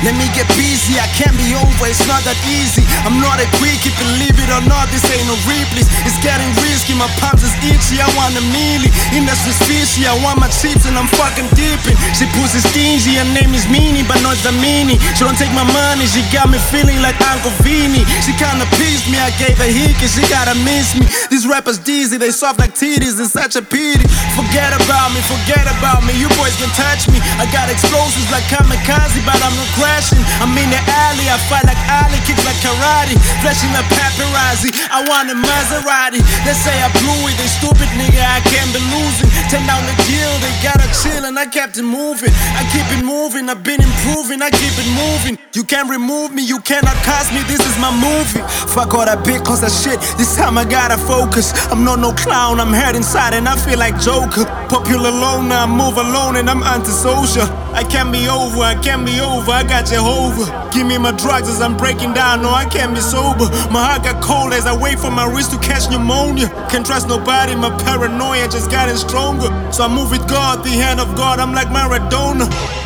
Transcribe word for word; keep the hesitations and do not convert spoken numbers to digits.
Let me get busy, I can't be over, it's not that easy. I'm not a quickie, believe it or not, this ain't no replays. It's getting risky, my palms is itchy, I want a mealy. Industry fishy, I want my chips and I'm fucking dipping. She pussy stingy, her name is Meanie, but not the meanie. She don't take my money, she got me feeling like Uncle Vinny. She kinda pissed me, I gave her hickey, she gotta miss me. These rappers dizzy, they soft like titties, it's such a pity. Forget about me, forget about me, you boys can touch me. I got explosives like kamikaze, but I'm not crashing. I'm in the alley, I fight like Ali, kick like karate, flashing like paparazzi. I want a Maserati. They say I blew it, they stupid nigga, I can't be losing. Turn down the deal, they gotta chill and I kept it moving. I keep it moving, I've been improving, I keep it moving. You can't remove me, you cannot cost me, this is my movie. Fuck all that big cause that shit, this time I gotta focus. I'm not no clown, I'm head inside and I feel like Joker. Popular loner, I move alone and I'm antisocial. I can't be over, I can't be over, I got Jehovah. Give me my drugs as I'm breaking down, no I can't be sober. My heart got cold as I wait for my wrist to catch pneumonia. Can't trust nobody, my paranoia just getting stronger. So I move with God, the hand of God, I'm like Maradona.